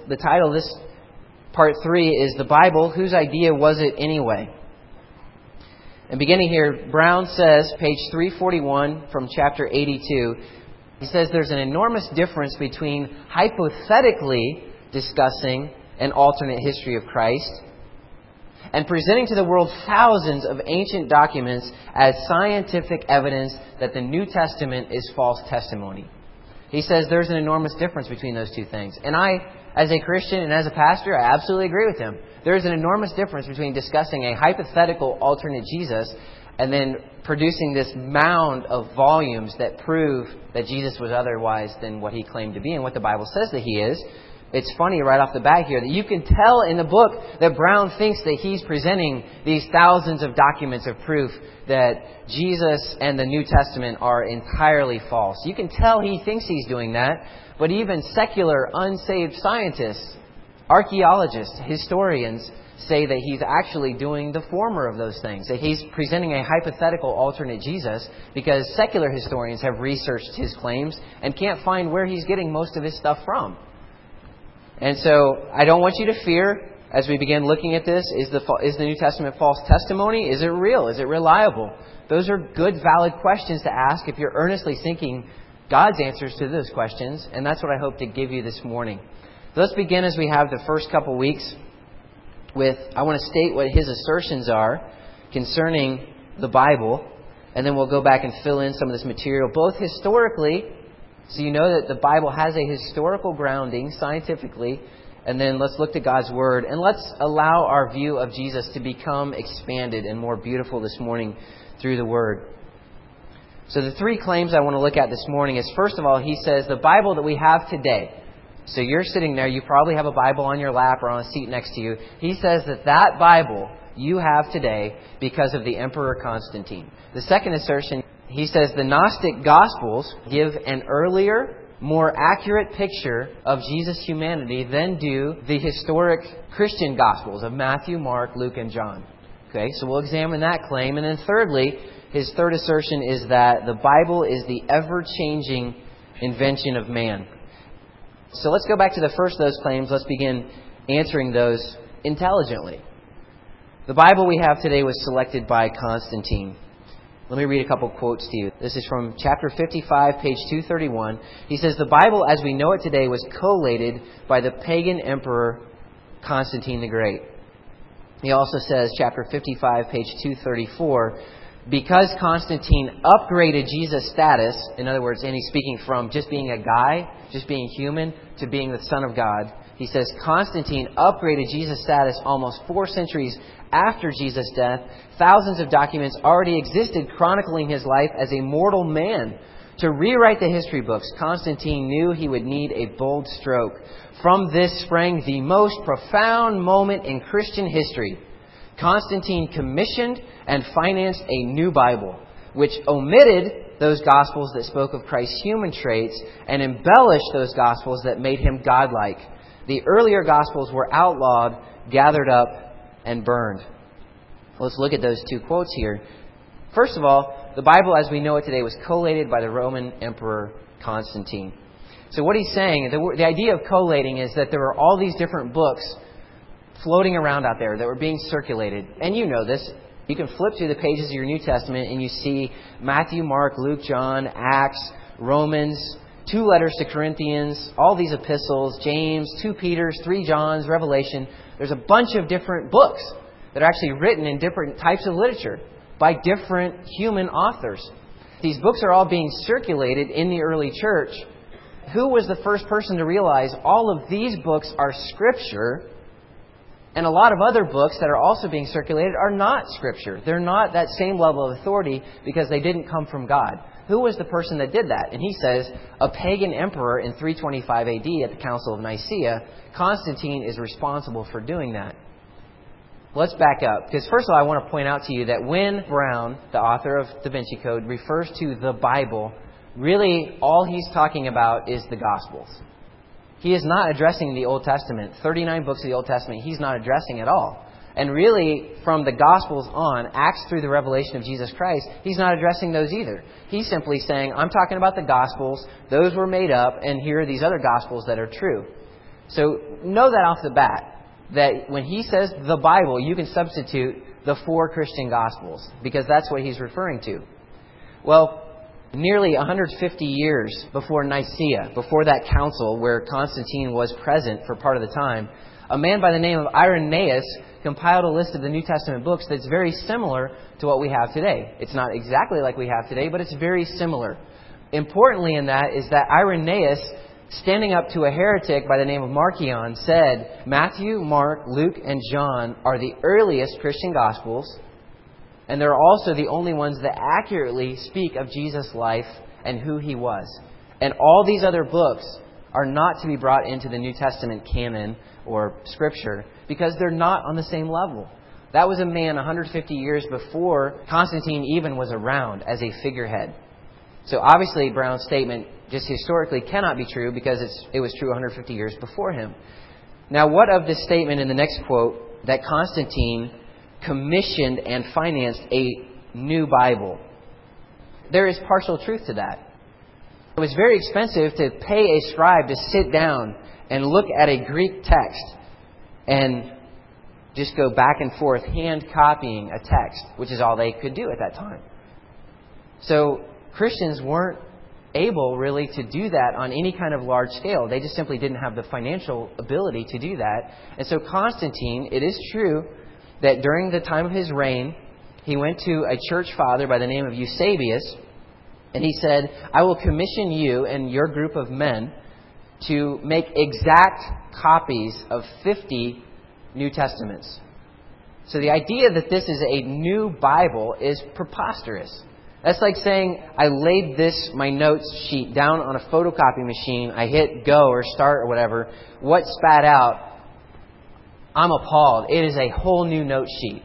the title of this part 3 is The Bible, Whose Idea Was It Anyway? And beginning here, Brown says, page 341 from chapter 82, he says there's an enormous difference between hypothetically discussing an alternate history of Christ and presenting to the world thousands of ancient documents as scientific evidence that the New Testament is false testimony. He says there's an enormous difference between those two things. And I, as a Christian and as a pastor, I absolutely agree with him. There's an enormous difference between discussing a hypothetical alternate Jesus and then producing this mound of volumes that prove that Jesus was otherwise than what He claimed to be and what the Bible says that He is. It's funny right off the bat here that you can tell in the book that Brown thinks that he's presenting these thousands of documents of proof that Jesus and the New Testament are entirely false. You can tell he thinks he's doing that, but even secular, unsaved scientists, archaeologists, historians say that he's actually doing the former of those things, that he's presenting a hypothetical alternate Jesus because secular historians have researched his claims and can't find where he's getting most of his stuff from. And so I don't want you to fear as we begin looking at this. Is the New Testament false testimony? Is it real? Is it reliable? Those are good, valid questions to ask if you're earnestly seeking God's answers to those questions. And that's what I hope to give you this morning. So let's begin as we have the first couple weeks with, I want to state what his assertions are concerning the Bible. And then we'll go back and fill in some of this material, both historically, so you know that the Bible has a historical grounding scientifically. And then let's look to God's Word. And let's allow our view of Jesus to become expanded and more beautiful this morning through the Word. So the three claims I want to look at this morning is, first of all, he says the Bible that we have today. So you're sitting there, you probably have a Bible on your lap or on a seat next to you. He says that Bible you have today because of the Emperor Constantine. The second assertion, he says the Gnostic Gospels give an earlier, more accurate picture of Jesus' humanity than do the historic Christian Gospels of Matthew, Mark, Luke, and John. Okay, so we'll examine that claim. And then thirdly, his third assertion is that the Bible is the ever-changing invention of man. So let's go back to the first of those claims. Let's begin answering those intelligently. The Bible we have today was selected by Constantine. Let me read a couple quotes to you. This is from chapter 55, page 231. He says, the Bible as we know it today was collated by the pagan emperor Constantine the Great. He also says, chapter 55, page 234, because Constantine upgraded Jesus' status, in other words, and he's speaking from just being a guy, just being human, to being the Son of God. He says Constantine upgraded Jesus' status almost 4 centuries after Jesus' death. Thousands of documents already existed chronicling his life as a mortal man. To rewrite the history books, Constantine knew he would need a bold stroke. From this sprang the most profound moment in Christian history. Constantine commissioned and financed a new Bible, which omitted those Gospels that spoke of Christ's human traits and embellished those Gospels that made him godlike. The earlier Gospels were outlawed, gathered up, and burned. Let's look at those two quotes here. First of all, the Bible as we know it today was collated by the Roman Emperor Constantine. So what he's saying, the idea of collating is that there were all these different books floating around out there that were being circulated. And you know this. You can flip through the pages of your New Testament and you see Matthew, Mark, Luke, John, Acts, Romans, 2 letters to Corinthians, all these epistles, James, 2 Peters, 3 Johns, Revelation. There's a bunch of different books that are actually written in different types of literature by different human authors. These books are all being circulated in the early church. Who was the first person to realize all of these books are Scripture, and a lot of other books that are also being circulated are not Scripture? They're not that same level of authority because they didn't come from God. Who was the person that did that? And he says a pagan emperor in 325 AD at the Council of Nicaea, Constantine is responsible for doing that. Let's back up, because first of all, I want to point out to you that when Brown, the author of Da Vinci Code, refers to the Bible, really all he's talking about is the Gospels. He is not addressing the Old Testament. 39 books of the Old Testament he's not addressing at all. And really, from the Gospels on, Acts through the revelation of Jesus Christ, he's not addressing those either. He's simply saying, I'm talking about the Gospels, those were made up, and here are these other Gospels that are true. So know that off the bat, that when he says the Bible, you can substitute the 4 Christian Gospels, because that's what he's referring to. Well, nearly 150 years before Nicaea, before that council where Constantine was present for part of the time, a man by the name of Irenaeus compiled a list of the New Testament books that's very similar to what we have today. It's not exactly like we have today, but it's very similar. Importantly in that is that Irenaeus, standing up to a heretic by the name of Marcion, said Matthew, Mark, Luke, and John are the earliest Christian Gospels, and they're also the only ones that accurately speak of Jesus' life and who he was. And all these other books are not to be brought into the New Testament canon or Scripture because they're not on the same level. That was a man 150 years before Constantine even was around as a figurehead. So obviously Brown's statement just historically cannot be true because it was true 150 years before him. Now, what of this statement in the next quote that Constantine commissioned and financed a new Bible? There is partial truth to that. It was very expensive to pay a scribe to sit down and look at a Greek text and just go back and forth hand copying a text, which is all they could do at that time. So Christians weren't able really to do that on any kind of large scale. They just simply didn't have the financial ability to do that. And so Constantine, it is true that during the time of his reign, he went to a church father by the name of Eusebius, and he said, I will commission you and your group of men to make exact copies of 50 New Testaments. So the idea that this is a new Bible is preposterous. That's like saying, I laid my notes sheet down on a photocopy machine, I hit go or start or whatever, what spat out? I'm appalled. It is a whole new note sheet.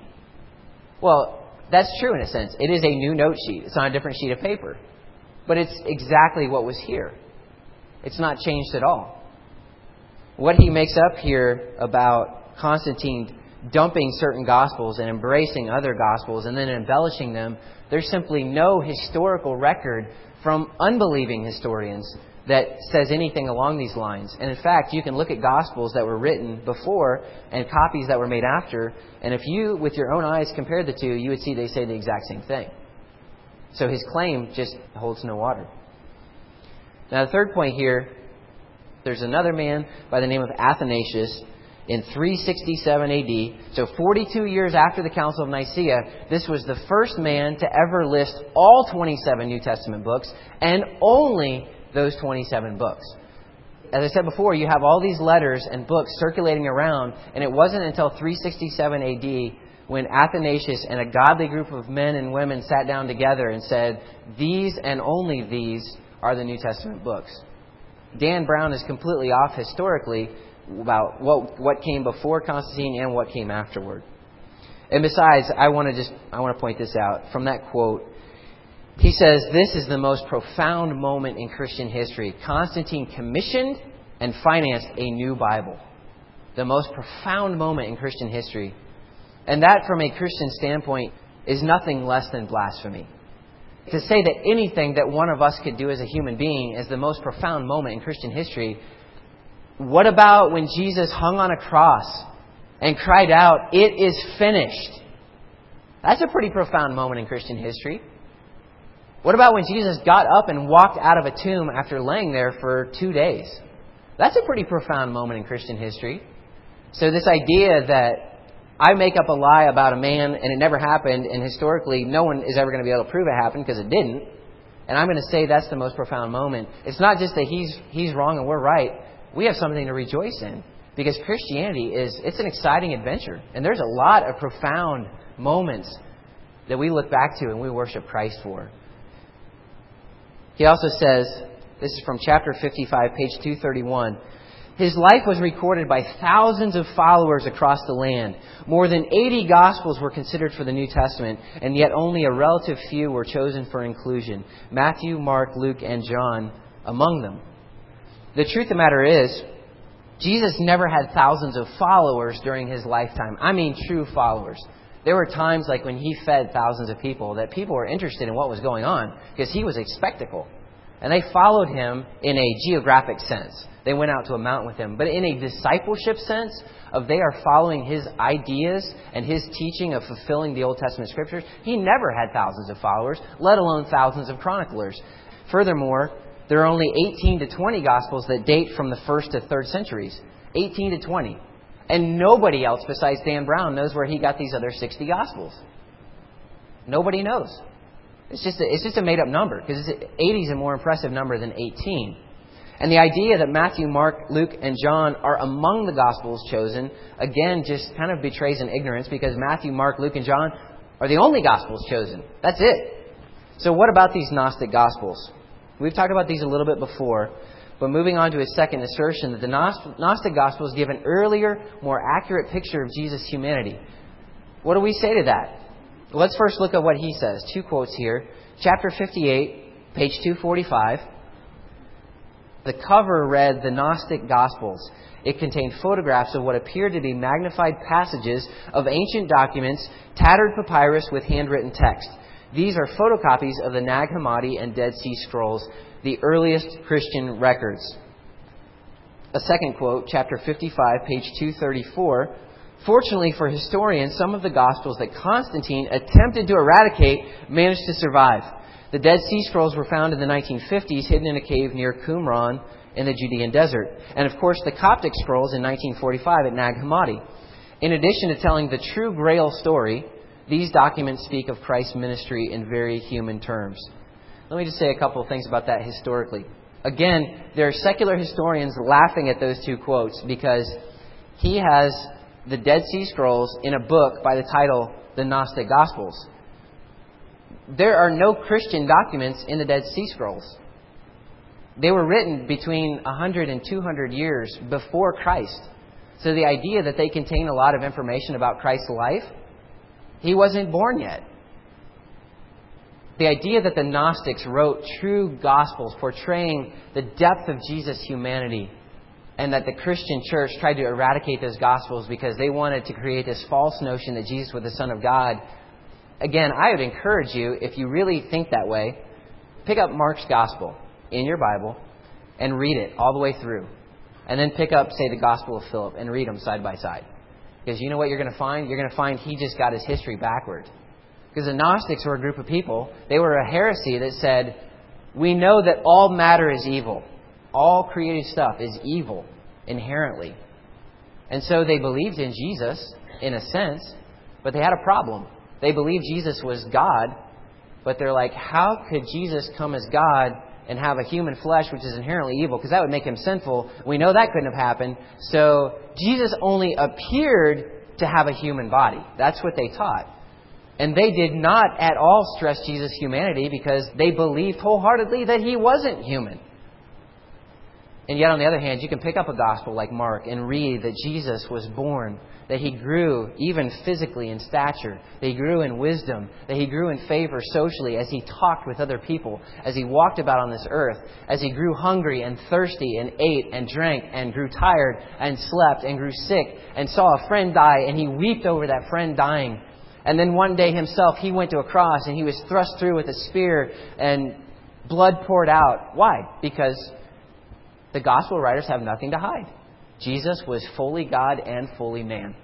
Well, that's true in a sense. It is a new note sheet. It's on a different sheet of paper. But it's exactly what was here. It's not changed at all. What he makes up here about Constantine dumping certain Gospels and embracing other Gospels and then embellishing them, there's simply no historical record from unbelieving historians that says anything along these lines. And in fact, you can look at Gospels that were written before and copies that were made after, and if you, with your own eyes, compared the two, you would see they say the exact same thing. So his claim just holds no water. Now the third point here, there's another man by the name of Athanasius in 367 AD. So 42 years after the Council of Nicaea, this was the first man to ever list all 27 New Testament books and only those 27 books. As I said before, you have all these letters and books circulating around, and it wasn't until 367 AD when Athanasius and a godly group of men and women sat down together and said, these and only these are the New Testament books. Dan Brown is completely off historically about what came before Constantine and what came afterward. And besides, I want to point this out. From that quote, he says, this is the most profound moment in Christian history. Constantine commissioned and financed a new Bible. The most profound moment in Christian history. And that, from a Christian standpoint, is nothing less than blasphemy. To say that anything that one of us could do as a human being is the most profound moment in Christian history, what about when Jesus hung on a cross and cried out, "It is finished"? That's a pretty profound moment in Christian history. What about when Jesus got up and walked out of a tomb after laying there for 2 days? That's a pretty profound moment in Christian history. So this idea that I make up a lie about a man and it never happened, and historically no one is ever going to be able to prove it happened because it didn't, and I'm going to say that's the most profound moment. It's not just that he's wrong and we're right. We have something to rejoice in, because Christianity it's an exciting adventure, and there's a lot of profound moments that we look back to and we worship Christ for. He also says, this is from chapter 55, page 231, his life was recorded by thousands of followers across the land. More than 80 Gospels were considered for the New Testament, and yet only a relative few were chosen for inclusion. Matthew, Mark, Luke, and John among them. The truth of the matter is, Jesus never had thousands of followers during his lifetime. I mean true followers. There were times like when he fed thousands of people that people were interested in what was going on because he was a spectacle. And they followed him in a geographic sense. They went out to a mountain with him. But in a discipleship sense, of they are following his ideas and his teaching of fulfilling the Old Testament Scriptures, he never had thousands of followers, let alone thousands of chroniclers. Furthermore, there are only 18 to 20 Gospels that date from the 1st to 3rd centuries. 18 to 20. And nobody else besides Dan Brown knows where he got these other 60 Gospels. Nobody knows. It's just a made-up number, because 80 is a more impressive number than 18. And the idea that Matthew, Mark, Luke, and John are among the Gospels chosen, again, just kind of betrays an ignorance, because Matthew, Mark, Luke, and John are the only Gospels chosen. That's it. So what about these Gnostic Gospels? We've talked about these a little bit before, but moving on to his second assertion, that the Gnostic Gospels give an earlier, more accurate picture of Jesus' humanity. What do we say to that? Let's first look at what he says. 2 quotes here. Chapter 58, page 245. The cover read, "The Gnostic Gospels." It contained photographs of what appeared to be magnified passages of ancient documents, tattered papyrus with handwritten text. These are photocopies of the Nag Hammadi and Dead Sea Scrolls, the earliest Christian records. A second quote, chapter 55, page 234. Fortunately for historians, some of the Gospels that Constantine attempted to eradicate managed to survive. The Dead Sea Scrolls were found in the 1950s, hidden in a cave near Qumran in the Judean desert. And of course, the Coptic Scrolls in 1945 at Nag Hammadi. In addition to telling the true Grail story, these documents speak of Christ's ministry in very human terms. Let me just say a couple of things about that historically. Again, there are secular historians laughing at those 2 quotes, because he has the Dead Sea Scrolls in a book by the title The Gnostic Gospels. There are no Christian documents in the Dead Sea Scrolls. They were written between 100 and 200 years before Christ. So the idea that they contain a lot of information about Christ's life, he wasn't born yet. The idea that the Gnostics wrote true Gospels portraying the depth of Jesus' humanity, and that the Christian church tried to eradicate those Gospels because they wanted to create this false notion that Jesus was the Son of God. Again, I would encourage you, if you really think that way, pick up Mark's Gospel in your Bible and read it all the way through. And then pick up, say, the Gospel of Philip and read them side by side. Because you know what you're going to find? You're going to find he just got his history backward. Because the Gnostics were a group of people. They were a heresy that said, we know that all matter is evil. All created stuff is evil inherently. And so they believed in Jesus, in a sense, but they had a problem. They believed Jesus was God, but they're like, how could Jesus come as God and have a human flesh which is inherently evil? Because that would make him sinful. We know that couldn't have happened. So Jesus only appeared to have a human body. That's what they taught. And they did not at all stress Jesus' humanity, because they believed wholeheartedly that he wasn't human. And yet, on the other hand, you can pick up a gospel like Mark and read that Jesus was born, that he grew even physically in stature, that he grew in wisdom, that he grew in favor socially as he talked with other people, as he walked about on this earth, as he grew hungry and thirsty and ate and drank and grew tired and slept and grew sick and saw a friend die and he wept over that friend dying. And then one day himself, he went to a cross and he was thrust through with a spear and blood poured out. Why? Because the gospel writers have nothing to hide. Jesus was fully God and fully man.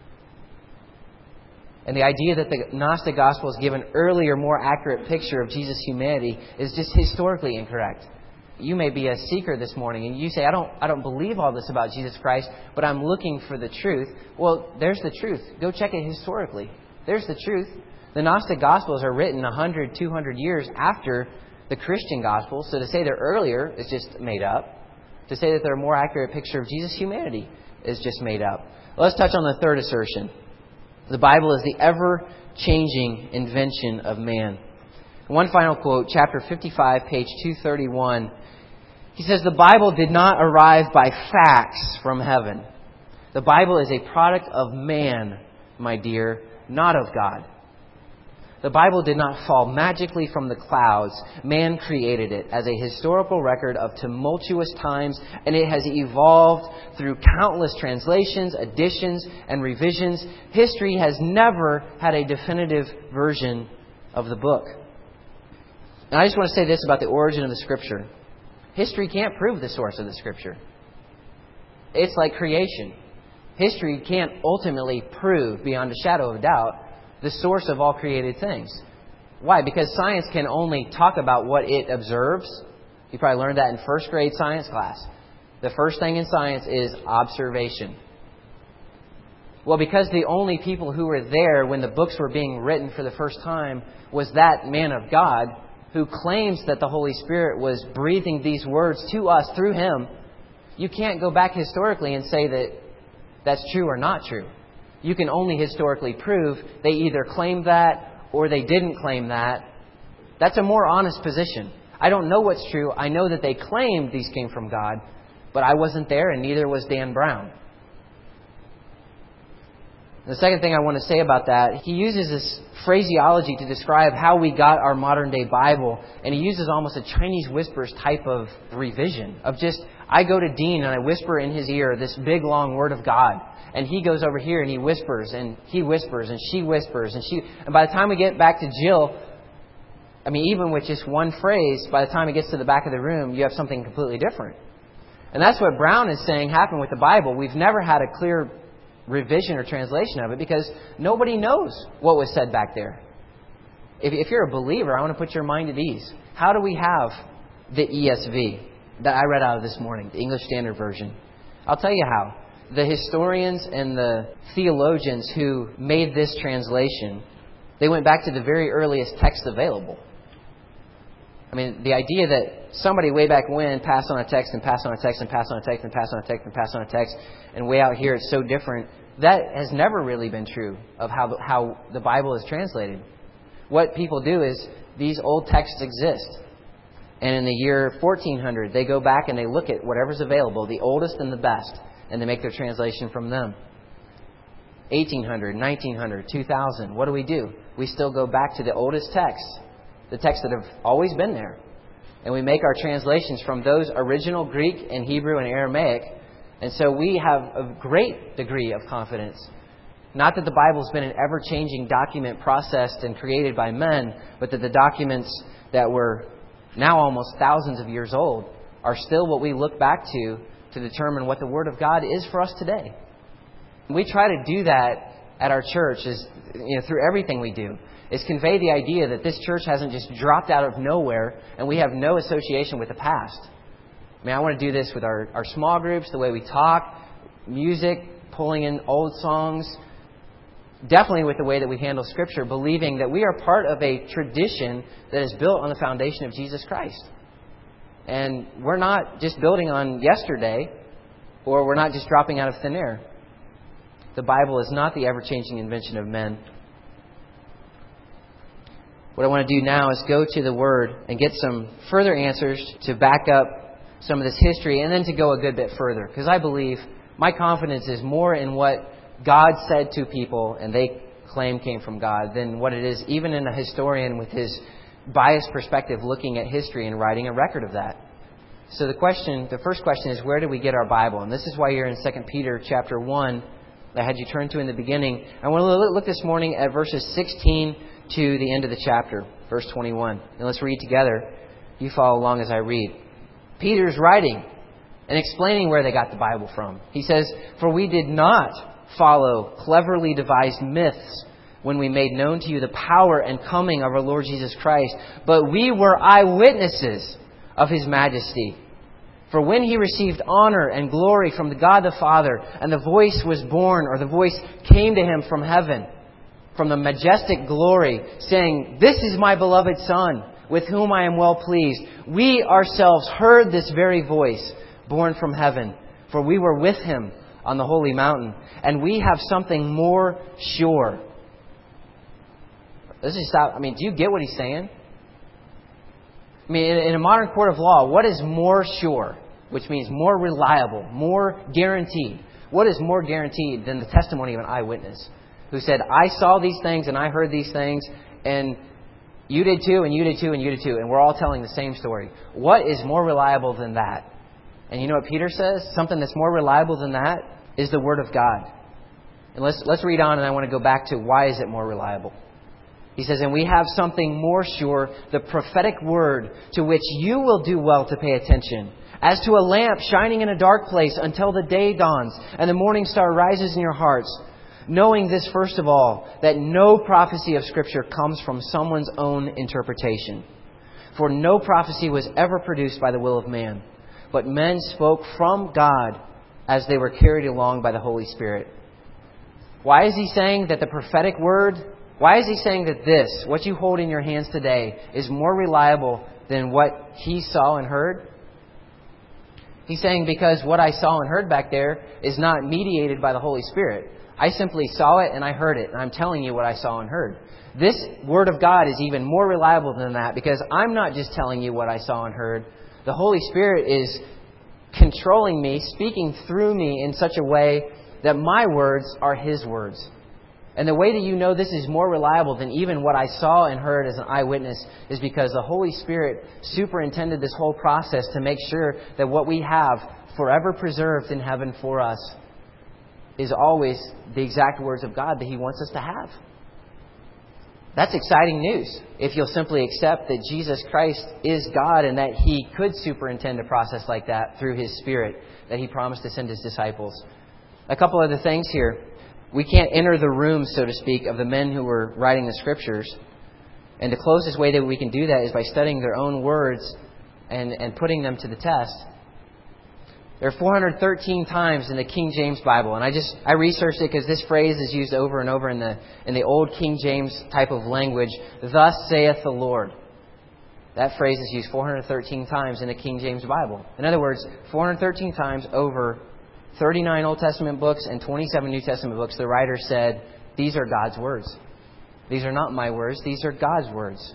And the idea that the Gnostic Gospels give an earlier, more accurate picture of Jesus' humanity is just historically incorrect. You may be a seeker this morning and you say, I don't believe all this about Jesus Christ, but I'm looking for the truth. Well, there's the truth. Go check it historically. There's the truth. The Gnostic Gospels are written 100, 200 years after the Christian Gospels. So to say they're earlier is just made up. To say that they're a more accurate picture of Jesus' humanity is just made up. Let's touch on the third assertion. The Bible is the ever-changing invention of man. One final quote, chapter 55, page 231. He says, the Bible did not arrive by facts from heaven. The Bible is a product of man, my dear, not of God. The Bible did not fall magically from the clouds. Man created it as a historical record of tumultuous times, and it has evolved through countless translations, additions, and revisions. History has never had a definitive version of the book. And I just want to say this about the origin of the Scripture. History can't prove the source of the Scripture. It's like creation. History can't ultimately prove, beyond a shadow of a doubt, the source of all created things. Why? Because science can only talk about what it observes. You probably learned that in first grade science class. The first thing in science is observation. Well, because the only people who were there when the books were being written for the first time was that man of God who claims that the Holy Spirit was breathing these words to us through Him, you can't go back historically and say that that's true or not true. You can only historically prove they either claimed that or they didn't claim that. That's a more honest position. I don't know what's true. I know that they claimed these came from God, but I wasn't there and neither was Dan Brown. The second thing I want to say about that, he uses this phraseology to describe how we got our modern day Bible, and he uses almost a Chinese whispers type of revision of just, I go to Dean and I whisper in his ear this big long word of God, and he goes over here and he whispers and she whispers and by the time we get back to Jill, I mean, even with just one phrase, by the time it gets to the back of the room, you have something completely different. And that's what Brown is saying happened with the Bible. We've never had a clear revision or translation of it because nobody knows what was said back there. If you're a believer, I want to put your mind at ease. How do we have the ESV that I read out of this morning, the English Standard Version? I'll tell you how. The historians and the theologians who made this translation, they went back to the very earliest text available. I mean, the idea that somebody way back when passed on a text and passed on a text and passed on a text and passed on a text and passed on a text, and way out here it's so different, that has never really been true of how the Bible is translated. What people do is these old texts exist. And in the year 1400, they go back and they look at whatever's available, the oldest and the best, and they make their translation from them. 1800, 1900, 2000, what do? We still go back to the oldest texts, the texts that have always been there. And we make our translations from those original Greek and Hebrew and Aramaic. And so we have a great degree of confidence. Not that the Bible's been an ever-changing document processed and created by men, but that the documents that were now almost thousands of years old are still what we look back to determine what the Word of God is for us today. We try to do that at our church through everything we do, is convey the idea that this church hasn't just dropped out of nowhere and we have no association with the past. I mean, I want to do this with our small groups, the way we talk, music, pulling in old songs, definitely with the way that we handle Scripture, believing that we are part of a tradition that is built on the foundation of Jesus Christ. And we're not just building on yesterday, or we're not just dropping out of thin air. The Bible is not the ever-changing invention of men. What I want to do now is go to the Word and get some further answers to back up some of this history, and then to go a good bit further. Because I believe my confidence is more in what God said to people and they claim came from God than what it is even in a historian with his biased perspective looking at history and writing a record of that. So the first question is, where do we get our Bible? And this is why you're in 2 Peter chapter 1 that I had you turn to in the beginning. I want to look this morning at verses 16 to the end of the chapter, verse 21. And let's read together. You follow along as I read. Peter's writing and explaining where they got the Bible from. He says, "For we did not follow cleverly devised myths when we made known to you the power and coming of our Lord Jesus Christ, but we were eyewitnesses of His majesty. For when He received honor and glory from the God the Father, and the voice was born, or the voice came to Him from heaven, from the majestic glory, saying, 'This is my beloved Son, with whom I am well pleased,' we ourselves heard this very voice born from heaven, for we were with Him on the holy mountain, and we have something more sure." Let's just stop. I mean, do you get what he's saying? I mean, in a modern court of law, what is more sure? Which means more reliable, more guaranteed. What is more guaranteed than the testimony of an eyewitness who said, "I saw these things and I heard these things, and you did too, and you did too, and you did too," and we're all telling the same story. What is more reliable than that? And you know what Peter says? Something that's more reliable than that is the Word of God. And let's read on, and I want to go back to why is it more reliable. He says, and we have something more sure, the prophetic word, to which you will do well to pay attention, as to a lamp shining in a dark place until the day dawns and the morning star rises in your hearts. Knowing this, first of all, that no prophecy of Scripture comes from someone's own interpretation. For no prophecy was ever produced by the will of man, but men spoke from God as they were carried along by the Holy Spirit. Why is he saying that the prophetic word, why is he saying that this, what you hold in your hands today, is more reliable than what he saw and heard? He's saying because what I saw and heard back there is not mediated by the Holy Spirit. I simply saw it and I heard it, and I'm telling you what I saw and heard. This Word of God is even more reliable than that, because I'm not just telling you what I saw and heard. The Holy Spirit is controlling me, speaking through me in such a way that my words are His words. And the way that you know this is more reliable than even what I saw and heard as an eyewitness is because the Holy Spirit superintended this whole process to make sure that what we have forever preserved in heaven for us is always the exact words of God that He wants us to have. That's exciting news if you'll simply accept that Jesus Christ is God and that He could superintend a process like that through His Spirit that He promised to send His disciples. A couple other things here. We can't enter the room, so to speak, of the men who were writing the Scriptures. And the closest way that we can do that is by studying their own words and putting them to the test. There are 413 times in the King James Bible, and I researched it because this phrase is used over and over in the old King James type of language. Thus saith the Lord. That phrase is used 413 times in the King James Bible. In other words, 413 times over 39 Old Testament books and 27 New Testament books, the writer said, these are God's words. These are not my words. These are God's words.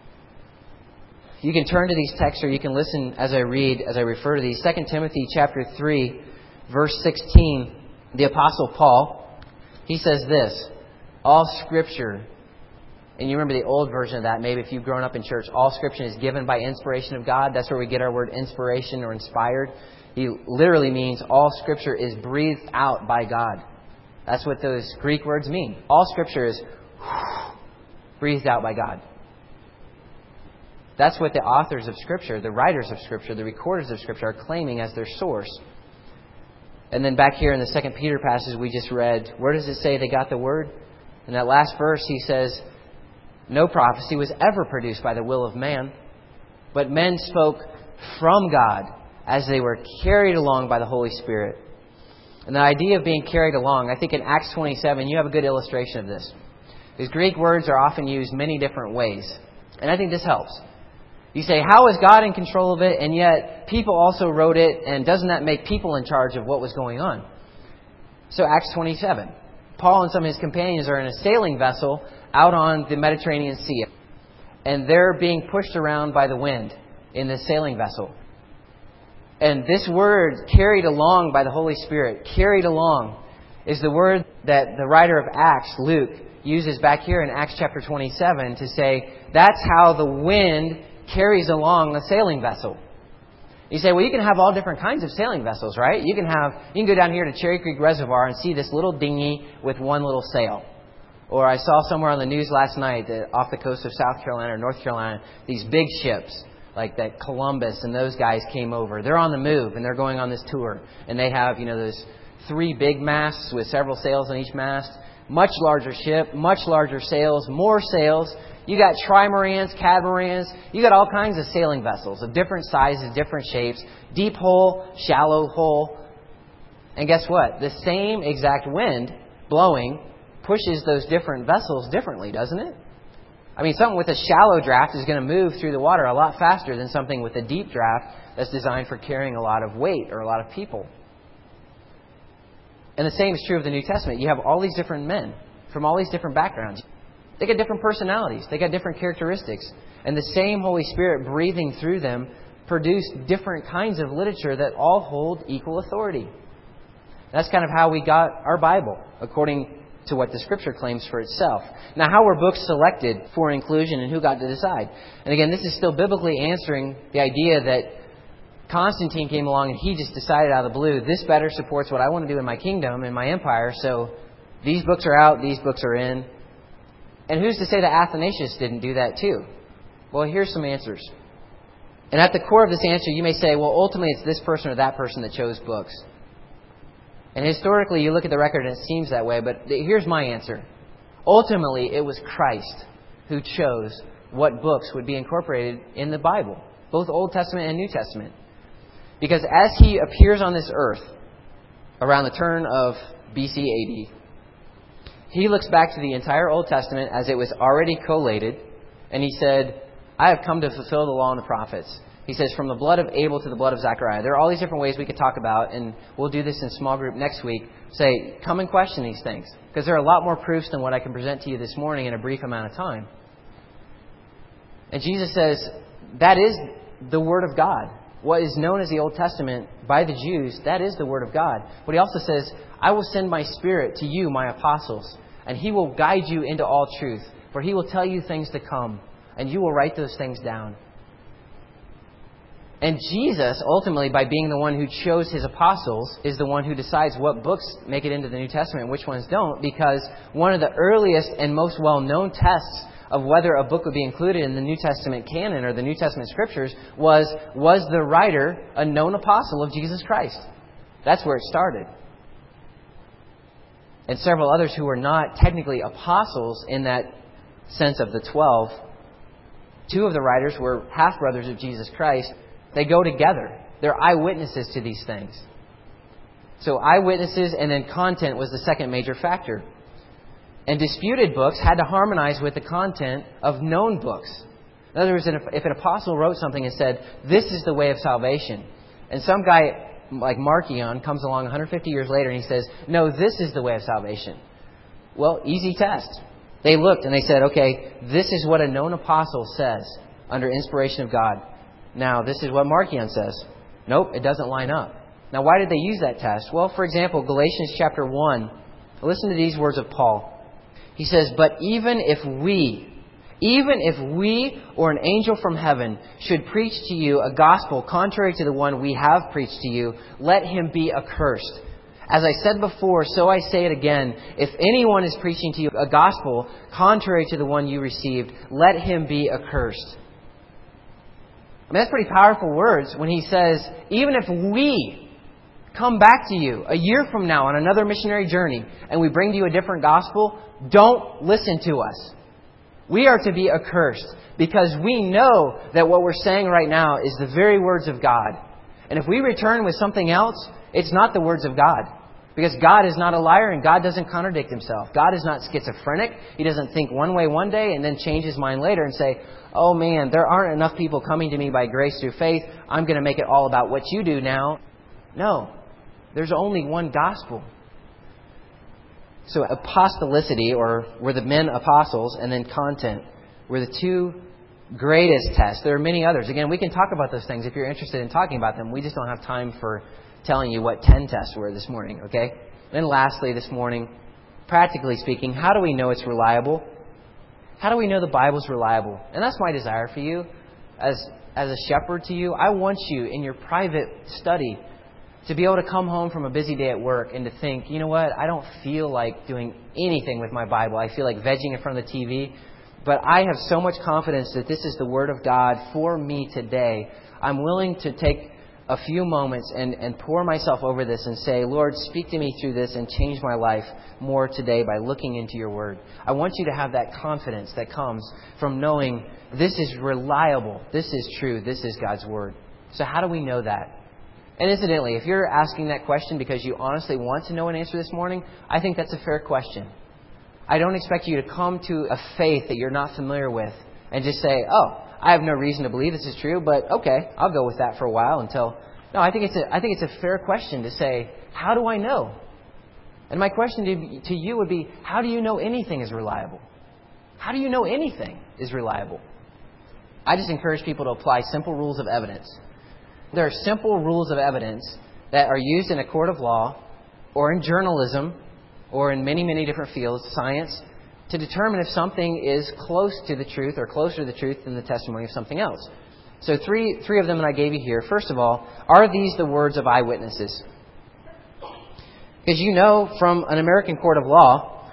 You can turn to these texts or you can listen as I read, as I refer to these. 2 Timothy chapter 3, verse 16, the Apostle Paul, he says this, all Scripture, and you remember the old version of that, maybe if you've grown up in church, all Scripture is given by inspiration of God. That's where we get our word inspiration or inspired. He literally means all Scripture is breathed out by God. That's what those Greek words mean. All Scripture is breathed out by God. That's what the authors of Scripture, the writers of Scripture, the recorders of Scripture are claiming as their source. And then back here in the 2 Peter passage we just read, where does it say they got the word? In that last verse he says, no prophecy was ever produced by the will of man, but men spoke from God as they were carried along by the Holy Spirit. And the idea of being carried along, I think in Acts 27 you have a good illustration of this. These Greek words are often used many different ways. And I think this helps. You say, how is God in control of it, and yet people also wrote it, and doesn't that make people in charge of what was going on? So Acts 27. Paul and some of his companions are in a sailing vessel out on the Mediterranean Sea. And they're being pushed around by the wind in this sailing vessel. And this word, carried along by the Holy Spirit, carried along, is the word that the writer of Acts, Luke, uses back here in Acts chapter 27 to say, that's how the wind carries along a sailing vessel. You say, well, you can have all different kinds of sailing vessels, right? You can go down here to Cherry Creek Reservoir and see this little dinghy with one little sail. Or I saw somewhere on the news last night that off the coast of South Carolina or North Carolina, these big ships like that Columbus and those guys came over. They're on the move and they're going on this tour. And they have, those 3 big masts with several sails on each mast. Much larger ship, much larger sails, more sails. You got trimarans, catamarans. You got all kinds of sailing vessels of different sizes, different shapes. Deep hull, shallow hull. And guess what? The same exact wind blowing pushes those different vessels differently, doesn't it? I mean, something with a shallow draft is going to move through the water a lot faster than something with a deep draft that's designed for carrying a lot of weight or a lot of people. And the same is true of the New Testament. You have all these different men from all these different backgrounds. They got different personalities. They got different characteristics. And the same Holy Spirit breathing through them produced different kinds of literature that all hold equal authority. That's kind of how we got our Bible, according to what the Scripture claims for itself. Now, how were books selected for inclusion and who got to decide? And again, this is still biblically answering the idea that Constantine came along and he just decided out of the blue, this better supports what I want to do in my kingdom, in my empire, so these books are out, these books are in. And who's to say that Athanasius didn't do that too? Well, here's some answers. And at the core of this answer, you may say, well, ultimately it's this person or that person that chose books. And historically, you look at the record and it seems that way, but here's my answer. Ultimately, it was Christ who chose what books would be incorporated in the Bible, both Old Testament and New Testament. Because as He appears on this earth around the turn of BC AD, He looks back to the entire Old Testament as it was already collated, and He said, I have come to fulfill the law and the prophets. He says, from the blood of Abel to the blood of Zechariah. There are all these different ways we could talk about, and we'll do this in small group next week. Say, come and question these things. Because there are a lot more proofs than what I can present to you this morning in a brief amount of time. And Jesus says, that is the Word of God. What is known as the Old Testament by the Jews, that is the Word of God. But He also says, I will send my Spirit to you, my apostles, and He will guide you into all truth. For He will tell you things to come, and you will write those things down. And Jesus, ultimately, by being the one who chose His apostles, is the one who decides what books make it into the New Testament and which ones don't, because one of the earliest and most well-known tests of whether a book would be included in the New Testament canon or the New Testament Scriptures was the writer a known apostle of Jesus Christ? That's where it started. And several others who were not technically apostles in that sense of the 12, two of the writers were half-brothers of Jesus Christ. They go together. They're eyewitnesses to these things. So eyewitnesses and then content was the second major factor. And disputed books had to harmonize with the content of known books. In other words, if an apostle wrote something and said, this is the way of salvation, and some guy like Marcion comes along 150 years later and he says, no, this is the way of salvation. Well, easy test. They looked and they said, okay, this is what a known apostle says under inspiration of God. Now, this is what Marcion says. Nope, it doesn't line up. Now, why did they use that test? Well, for example, Galatians chapter 1. Listen to these words of Paul. He says, but even if we or an angel from heaven should preach to you a gospel contrary to the one we have preached to you, let him be accursed. As I said before, so I say it again. If anyone is preaching to you a gospel contrary to the one you received, let him be accursed. I mean, that's pretty powerful words when he says, even if we come back to you a year from now on another missionary journey and we bring to you a different gospel, don't listen to us. We are to be accursed because we know that what we're saying right now is the very words of God. And if we return with something else, it's not the words of God. Because God is not a liar and God doesn't contradict Himself. God is not schizophrenic. He doesn't think one way one day and then change His mind later and say, oh man, there aren't enough people coming to me by grace through faith. I'm going to make it all about what you do now. No. There's only one gospel. So apostolicity, or were the men apostles, and then content, were the two greatest tests. There are many others. Again, we can talk about those things if you're interested in talking about them. We just don't have time for telling you what 10 tests were this morning, okay? Then lastly this morning, practically speaking, how do we know it's reliable? How do we know the Bible's reliable? And that's my desire for you as a shepherd to you. I want you in your private study to be able to come home from a busy day at work and to think, you know what, I don't feel like doing anything with my Bible. I feel like vegging in front of the TV. But I have so much confidence that this is the Word of God for me today. I'm willing to take a few moments and pour myself over this and say, Lord, speak to me through this and change my life more today by looking into your Word. I want you to have that confidence that comes from knowing this is reliable, this is true, this is God's Word. So how do we know that? And incidentally, if you're asking that question because you honestly want to know an answer this morning, I think that's a fair question. I don't expect you to come to a faith that you're not familiar with and just say, oh, I have no reason to believe this is true, but okay, I'll go with that for a while until... No, I think it's a fair question to say, how do I know? And my question to you would be, how do you know anything is reliable? How do you know anything is reliable? I just encourage people to apply simple rules of evidence. There are simple rules of evidence that are used in a court of law or in journalism or in many, many different fields, science, to determine if something is close to the truth or closer to the truth than the testimony of something else. So three of them that I gave you here. First of all, are these the words of eyewitnesses? Because you know from an American court of law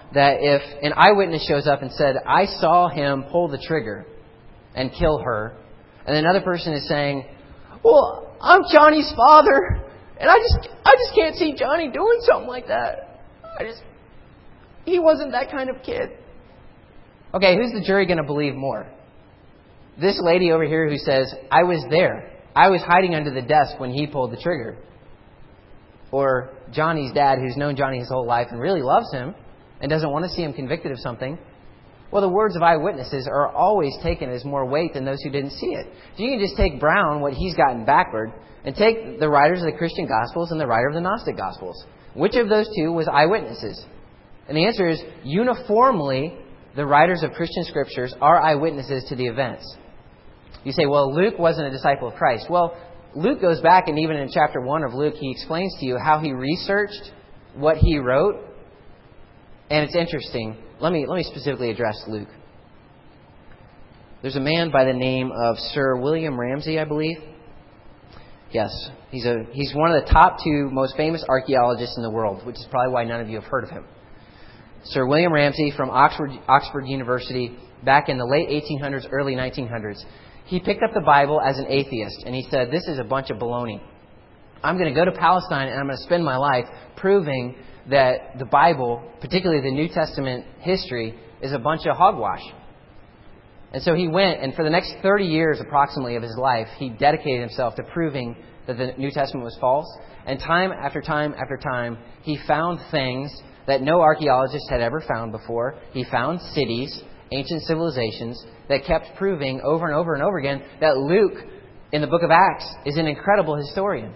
that if an eyewitness shows up and said, I saw him pull the trigger and kill her, and another person is saying, well, I'm Johnny's father, and I just can't see Johnny doing something like that. He wasn't that kind of kid. Okay, who's the jury going to believe more? This lady over here who says, I was there. I was hiding under the desk when he pulled the trigger. Or Johnny's dad, who's known Johnny his whole life and really loves him and doesn't want to see him convicted of something. Well, the words of eyewitnesses are always taken as more weight than those who didn't see it. So you can just take Brown, what he's gotten backward, and take the writers of the Christian Gospels and the writer of the Gnostic Gospels. Which of those two was eyewitnesses? And the answer is, uniformly, the writers of Christian Scriptures are eyewitnesses to the events. You say, well, Luke wasn't a disciple of Christ. Well, Luke goes back, and even in chapter 1 of Luke, he explains to you how he researched what he wrote. And it's interesting. Let me specifically address Luke. There's a man by the name of Sir William Ramsay, I believe. Yes, he's one of the top 2 most famous archaeologists in the world, which is probably why none of you have heard of him. Sir William Ramsay from Oxford University back in the late 1800s, early 1900s. He picked up the Bible as an atheist, and he said, this is a bunch of baloney. I'm going to go to Palestine, and I'm going to spend my life proving that the Bible, particularly the New Testament history, is a bunch of hogwash. And so he went, and for the next 30 years approximately of his life, he dedicated himself to proving that the New Testament was false. And time after time after time, he found things that no archaeologist had ever found before. He found cities, ancient civilizations, that kept proving over and over and over again that Luke, in the book of Acts, is an incredible historian.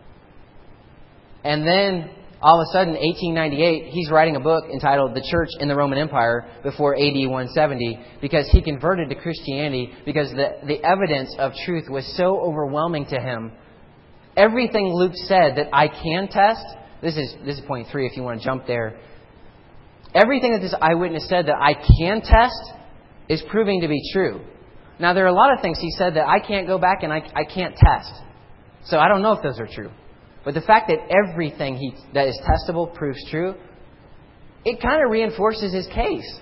And then, all of a sudden, 1898, he's writing a book entitled The Church in the Roman Empire before AD 170, because he converted to Christianity because the evidence of truth was so overwhelming to him. Everything Luke said that I can test, this is point 3 if you want to jump there. Everything that this eyewitness said that I can test is proving to be true. Now, there are a lot of things he said that I can't go back and I can't test. So I don't know if those are true. But the fact that everything that is testable proves true, it kind of reinforces his case.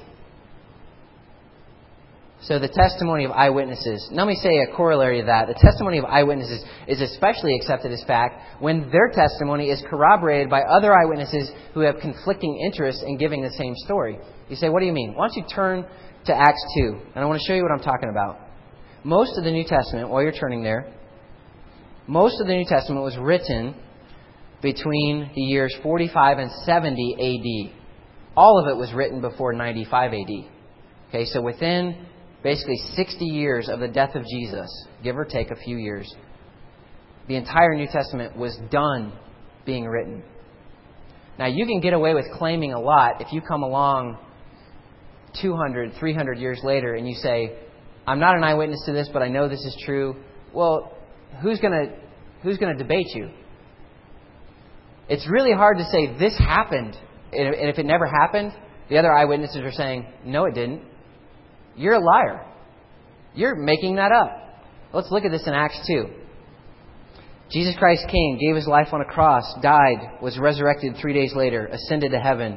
So the testimony of eyewitnesses. Let me say a corollary to that. The testimony of eyewitnesses is especially accepted as fact when their testimony is corroborated by other eyewitnesses who have conflicting interests in giving the same story. You say, what do you mean? Why don't you turn to Acts 2, and I want to show you what I'm talking about. Most of the New Testament, while you're turning there, most of the New Testament was written between the years 45 and 70 AD. All of it was written before 95 AD. Okay, so within basically 60 years of the death of Jesus, give or take a few years, the entire New Testament was done being written. Now, you can get away with claiming a lot if you come along 200, 300 years later and you say, I'm not an eyewitness to this, but I know this is true. Well, who's going to debate you? It's really hard to say this happened, and if it never happened, the other eyewitnesses are saying, no, it didn't. You're a liar. You're making that up. Let's look at this in Acts 2. Jesus Christ came, gave His life on a cross, died, was resurrected 3 days later, ascended to heaven.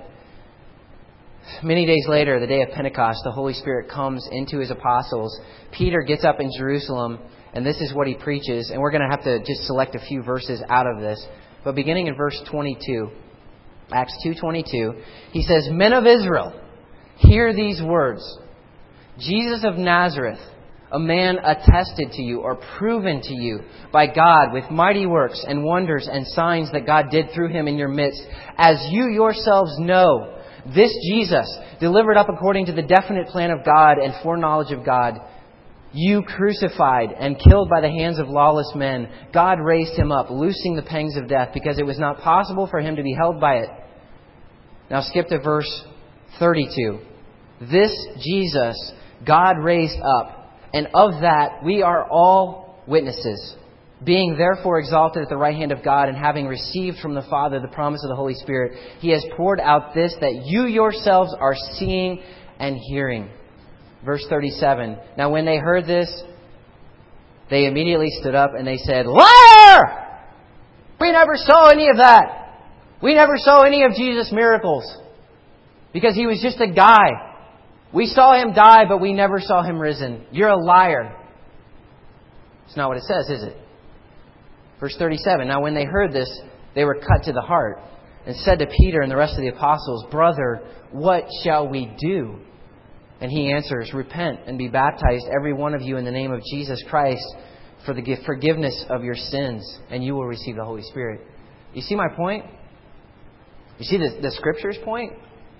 Many days later, the day of Pentecost, the Holy Spirit comes into His apostles. Peter gets up in Jerusalem, and this is what he preaches. And we're going to have to just select a few verses out of this. But beginning in verse 22, Acts 2:22, he says, Men of Israel, hear these words. Jesus of Nazareth, a man attested to you or proven to you by God with mighty works and wonders and signs that God did through Him in your midst, as you yourselves know. This Jesus, delivered up according to the definite plan of God and foreknowledge of God, you crucified and killed by the hands of lawless men. God raised Him up, loosing the pangs of death, because it was not possible for Him to be held by it. Now skip to verse 32. This Jesus God raised up, and of that we are all witnesses. Being therefore exalted at the right hand of God, and having received from the Father the promise of the Holy Spirit, He has poured out this that you yourselves are seeing and hearing. Verse 37. Now when they heard this, they immediately stood up and they said, Liar! We never saw any of that. We never saw any of Jesus' miracles. Because he was just a guy. We saw him die, but we never saw him risen. You're a liar. It's not what it says, is it? Verse 37, now when they heard this, they were cut to the heart and said to Peter and the rest of the apostles, Brother, what shall we do? And he answers, Repent and be baptized, every one of you, in the name of Jesus Christ, for the forgiveness of your sins, and you will receive the Holy Spirit. You see my point? You see the Scripture's point?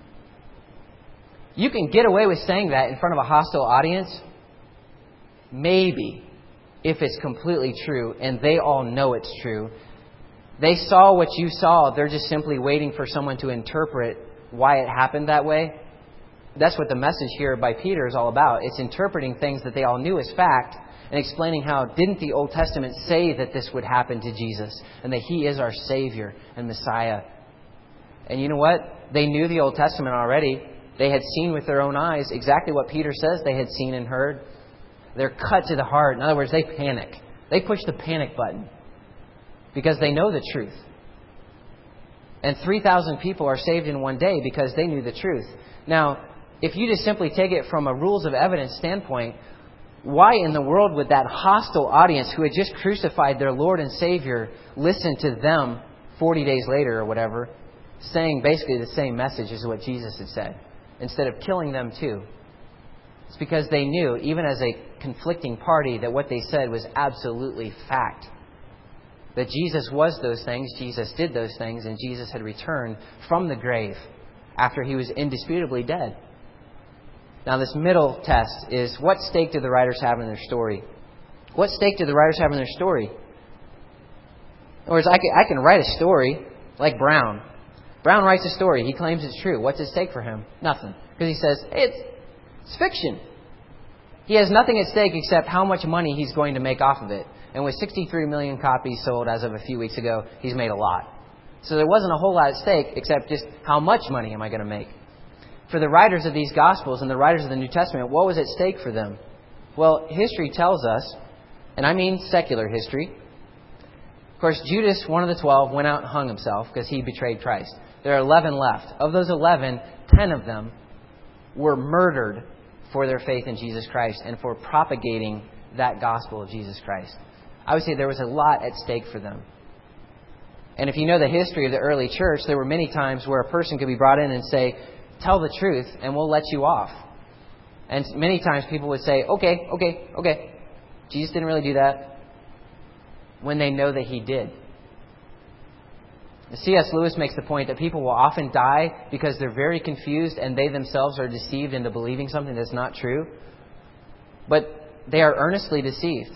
You can get away with saying that in front of a hostile audience, maybe, if it's completely true, and they all know it's true. They saw what you saw. They're just simply waiting for someone to interpret why it happened that way. That's what the message here by Peter is all about. It's interpreting things that they all knew as fact and explaining how didn't the Old Testament say that this would happen to Jesus and that He is our Savior and Messiah. And you know what? They knew the Old Testament already. They had seen with their own eyes exactly what Peter says they had seen and heard. They're cut to the heart. In other words, they panic. They push the panic button because they know the truth. And 3,000 people are saved in one day because they knew the truth. Now, if you just simply take it from a rules of evidence standpoint, why in the world would that hostile audience who had just crucified their Lord and Savior listen to them 40 days later or whatever, saying basically the same message as what Jesus had said, instead of killing them too? It's because they knew, even as a conflicting party, that what they said was absolutely fact. That Jesus was those things, Jesus did those things, and Jesus had returned from the grave after He was indisputably dead. Now this middle test is, what stake do the writers have in their story? What stake do the writers have in their story? In other words, I can write a story like Brown. Brown writes a story. He claims it's true. What's at stake for him? Nothing. Because he says, it's fiction. He has nothing at stake except how much money he's going to make off of it. And with 63 million copies sold as of a few weeks ago, he's made a lot. So there wasn't a whole lot at stake except just how much money am I going to make? For the writers of these Gospels and the writers of the New Testament, what was at stake for them? Well, history tells us, and I mean secular history. Of course, Judas, one of the 12, went out and hung himself because he betrayed Christ. There are 11 left. Of those 11, 10 of them were murdered for their faith in Jesus Christ and for propagating that gospel of Jesus Christ. I would say there was a lot at stake for them. And if you know the history of the early church, there were many times where a person could be brought in and say, tell the truth and we'll let you off. And many times people would say, okay. Jesus didn't really do that, when they know that He did. C.S. Lewis makes the point that people will often die because they're very confused and they themselves are deceived into believing something that's not true. But they are earnestly deceived.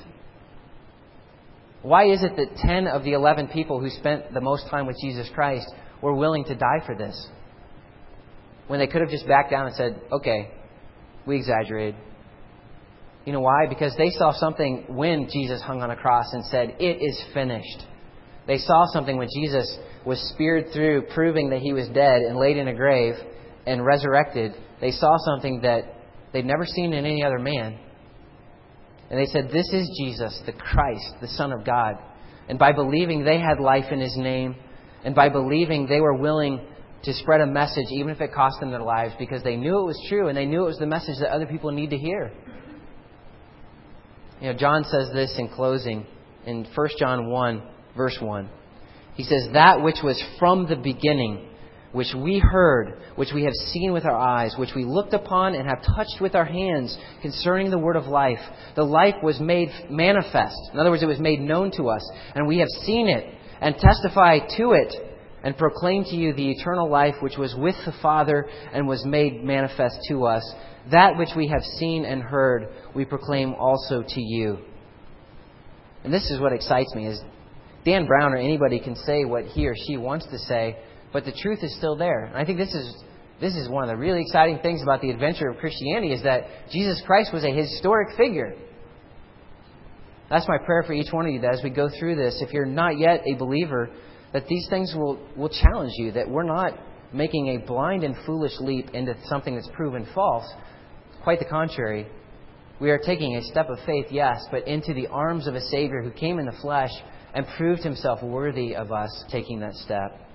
Why is it that 10 of the 11 people who spent the most time with Jesus Christ were willing to die for this? When they could have just backed down and said, okay, we exaggerated. You know why? Because they saw something when Jesus hung on a cross and said, it is finished. They saw something when Jesus was speared through, proving that He was dead and laid in a grave and resurrected. They saw something that they'd never seen in any other man. And they said, this is Jesus, the Christ, the Son of God. And by believing, they had life in His name. And by believing, they were willing to spread a message, even if it cost them their lives, because they knew it was true and they knew it was the message that other people need to hear. You know, John says this in closing in 1 John 1, verse 1. He says, that which was from the beginning, which we heard, which we have seen with our eyes, which we looked upon and have touched with our hands concerning the word of life. The life was made manifest. In other words, it was made known to us. And we have seen it and testify to it and proclaim to you the eternal life which was with the Father and was made manifest to us. That which we have seen and heard, we proclaim also to you. And this is what excites me, is Dan Brown or anybody can say what he or she wants to say, but the truth is still there. And I think this is one of the really exciting things about the adventure of Christianity, is that Jesus Christ was a historic figure. That's my prayer for each one of you, that as we go through this, if you're not yet a believer, that these things will challenge you, that we're not making a blind and foolish leap into something that's proven false. Quite the contrary. We are taking a step of faith, yes, but into the arms of a Savior who came in the flesh and proved Himself worthy of us taking that step.